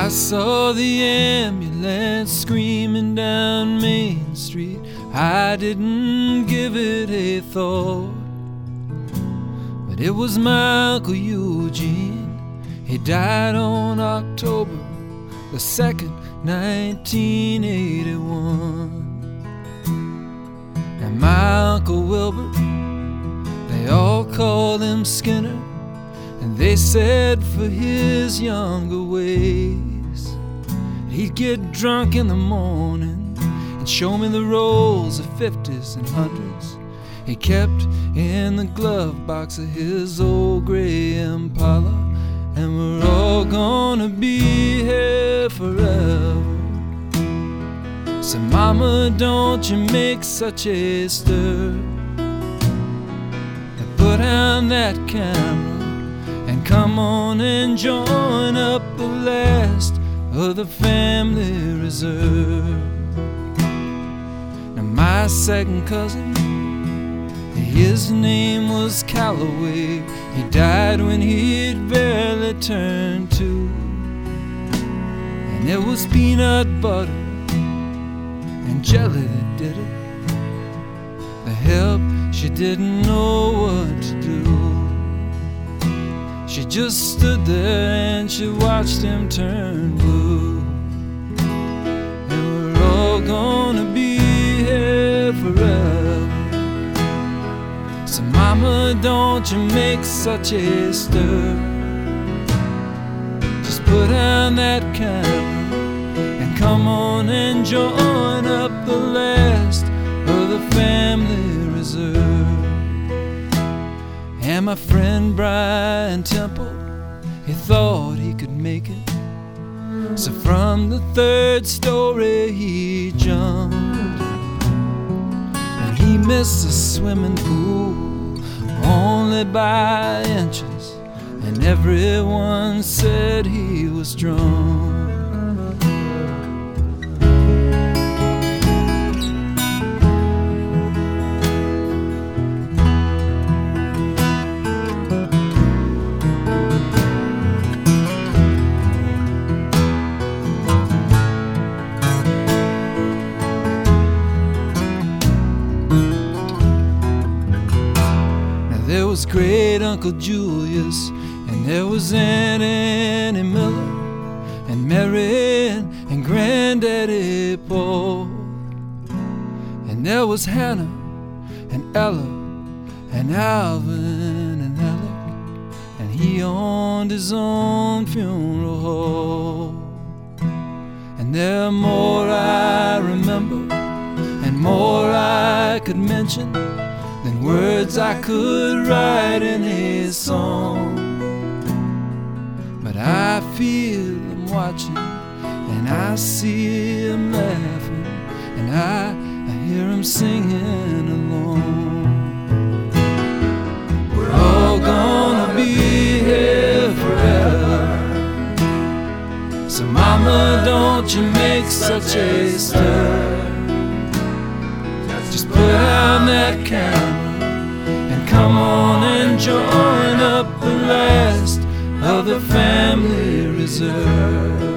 I saw the ambulance screaming down Main Street. I didn't give it a thought, but it was my Uncle Eugene. He died on October the 2nd, 1981. And my Uncle Wilbur, they all called him Skinner, and they said for his younger ways, he'd get drunk in the morning and show me the rolls of 50s and 100s he kept in the glove box of his old gray Impala. And we're all gonna be here forever. So mama, don't you make such a stir, and put down that camera and come on and join up the last of the family reserve. Now my second cousin, his name was Calloway. He died when he'd barely turned 2, and it was peanut butter and jelly that did it. The help, she didn't know what to do. She just stood there and she watched him turn blue. And we're all gonna be here forever. So mama, don't you make such a stir. Just put down that camera and come on and join up the last of the family reserve. And my friend Brian Temple, he thought he could make it, so from the 3rd story he jumped. And he missed the swimming pool only by inches, and everyone said he was drunk. There was great Uncle Julius, and there was Aunt Annie Miller, and Mary and Granddaddy Paul. And there was Hannah and Ella and Alvin and Alec, and he owned his own funeral hall. And there are more I remember and more I could mention than words I could write in a song. But I feel them watching, and I see them laughing, and I hear them singing along. We're all gonna be here forever. So mama, don't you make such a stir. Just put down that camera and come on and join up the last of the family reserve.